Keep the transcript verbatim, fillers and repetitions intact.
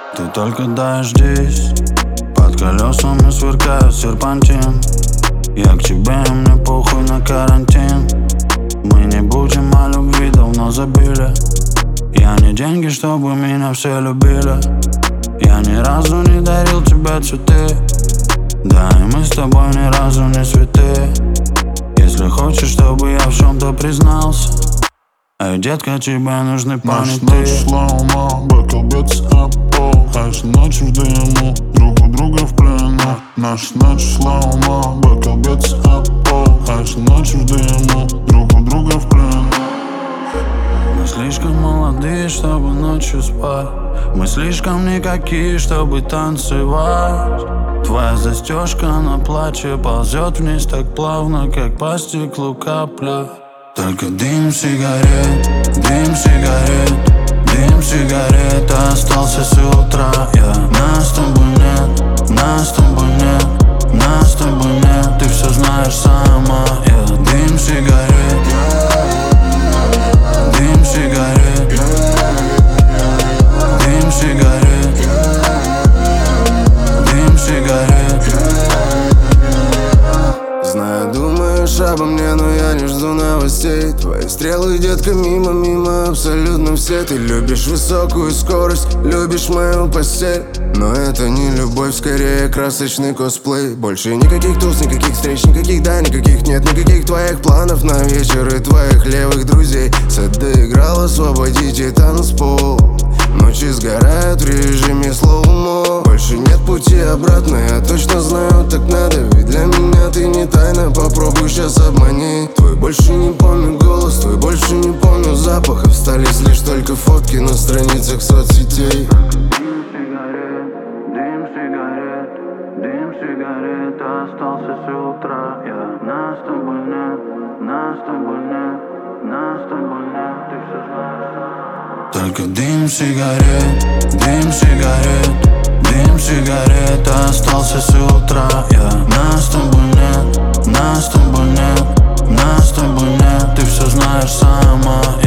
Ты только дождись, под колесами сверкает серпантин. Я к тебе, мне похуй на карантин. Мы не будем о любви, давно забили. Я не деньги, чтобы меня все любили. Я ни разу не дарил тебе цветы. Да, и мы с тобой ни разу не святые. Если хочешь, чтобы я в чем-то признался, эй, детка, тебе нужны понятые. Наша ночь слоумо, бокал бьется об пол. Наша ночь в дыму, друг у друга в плену. Наша ночь слоумо, бокал бьется об пол. Наша ночь в дыму, друг у друга в плену. Мы слишком молодые, чтобы ночью спать. Мы слишком никакие, чтобы танцевать. Твоя застежка на платье ползет вниз так плавно, как по стеклу капля. Только дым сигарет, дым сигарет, дым сигарет остался с утра. Yeah. Нас с тобой нет, нас с тобой нет, нас с тобой нет. Ты все знаешь сама. Yeah. Дым сигарет, дым сигарет, дым сигарет, дым сигарет. Знаю, думаешь обо мне, но я не жду новостей. Твои стрелы, детка, мимо, мимо, абсолютно все. Ты любишь высокую скорость, любишь мою постель. Но это не любовь, скорее красочный косплей. Больше никаких туз, никаких встреч, никаких да, никаких нет. Никаких твоих планов на вечер и твоих левых друзей. Сет доиграл, освободите танцпол. Ночи сгорают в режиме слоумо. Больше нет пути обратно, я точно знаю, так надо. Ведь для меня ты не тайна, попробуй сейчас обмани. Твой больше не помню голос, твой больше не помню запах. Остались лишь только фотки на страницах соцсетей. Дым сигарет, дым сигарет остался с утра. Yeah. Нас с тобой нет, нас с тобой нет, нас с тобой нет. Ты все знаешь. Только дым сигарет, дым сигарет, дым сигарет остался с утра. Yeah. Нас с тобой нет, нас с тобой нет, нас с тобой нет. Ты все знаешь сама.